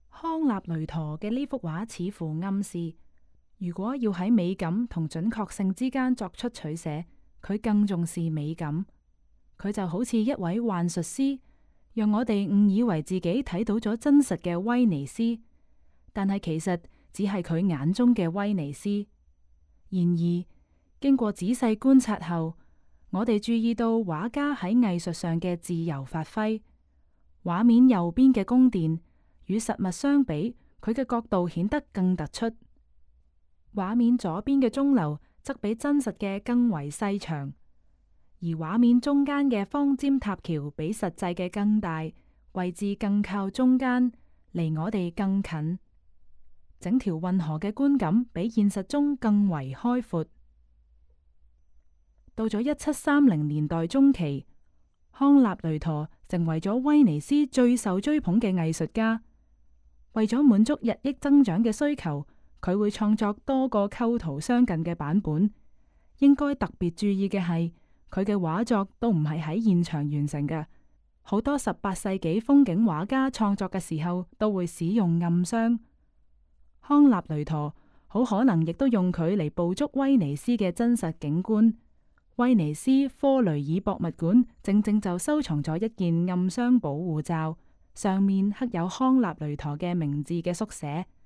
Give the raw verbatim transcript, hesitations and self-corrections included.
康納雷陀嘅呢幅畫似乎暗示，如果要喺美感同準確性之間作出取捨，佢更重視美感。佢就好似一位幻術師，讓我哋誤以為自己睇到咗真實嘅威尼斯，但係其實只係佢眼中嘅威尼斯。然而，經過仔細觀察後，我哋注意到畫家喺藝術上嘅自由發揮。畫面右邊嘅宮殿與實物相比，佢嘅角度顯得更突出。畫面左邊嘅鐘樓則比真實嘅更為細長，而畫面中間嘅方尖塔橋比實際嘅更大，位置更靠中間，離我哋更近。整條運河嘅觀感比現實中更為開闊。到咗一七三零年代中期，康納雷陀成為咗威尼斯最受追捧嘅藝術家。為咗滿足日益增長嘅需求，佢會創作多個構圖相近嘅版本。應該特別注意嘅係，佢嘅畫作都唔係喺現場完成嘅。好多十八世紀風景畫家創作嘅時候都會使用暗箱。康納雷陀好可能亦都用佢嚟捕捉威尼斯嘅真實景觀。威尼斯科雷爾博物館正正就收藏咗一件暗箱保護罩，上面刻有康納雷陀嘅名字嘅縮寫。